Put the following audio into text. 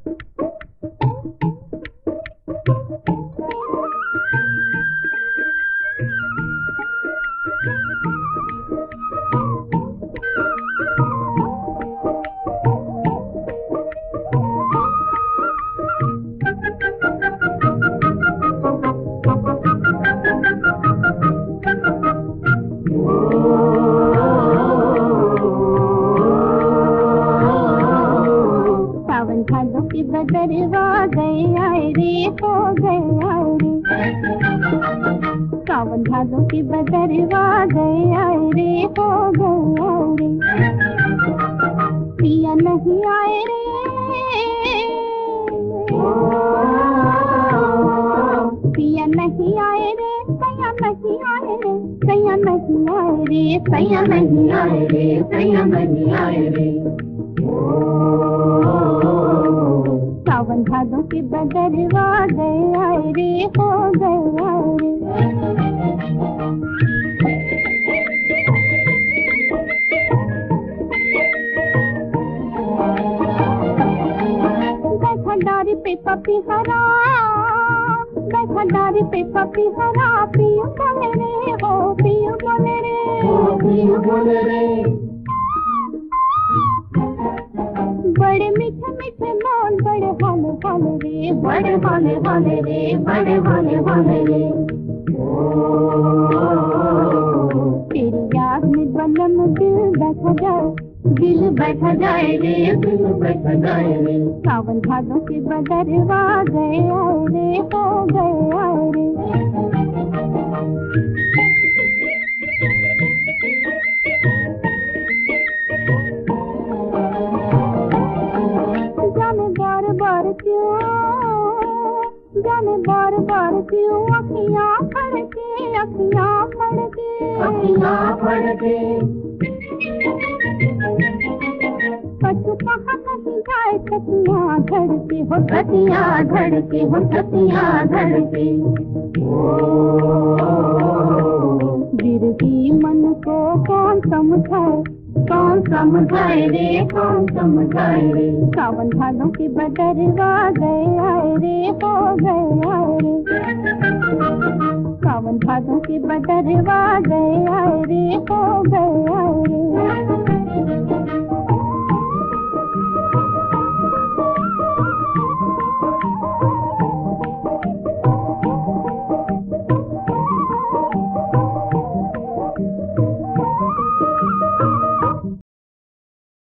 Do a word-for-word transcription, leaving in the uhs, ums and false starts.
बदरवा गया रे हो गया रे, सावन भादों की बदरवा गया रे हो गया रे, पिया नहीं आए रे, पिया नहीं आए रे, सैया नहीं आए रे, सैया नहीं आए रे, सैया नहीं आए रे, सैया नहीं आए रे। सावन भादों की बदरवा गया रे हो गया रे। बैठा डारी पे पपी हरा, बैठा डारी पे पपी हरा, पियो बोले रे हो, पियो बोले रे, पियो बोले रे। बड़े मीठे मीठे मोल, बड़े हाले हाले रे, बड़े हाले हाले रे, बड़े हाले हाले रे। तेरी याद में बलम दिल बैठा जाए, दिल बैठा जाए रे, दिल बैठा जाए रे। सावन भादों की बदरवा गया रे हो गया रे। जाने बार बार क्यों, जाने बार बार क्यों अखियाँ फड़के, अखियाँ फड़के, अखियाँ फड़के। कछु कहाँ कहीं जाए छतियाँ धड़के हो, छतियाँ धड़के हो, छतियाँ धड़के। गिरती मन को कौन समझाए, कौन समझाए रे, कौन समझाए रे। सावन भादों की बदरवा गया रे हो गया रे, सावन भादों की बदरवा गया रे हो गया रे।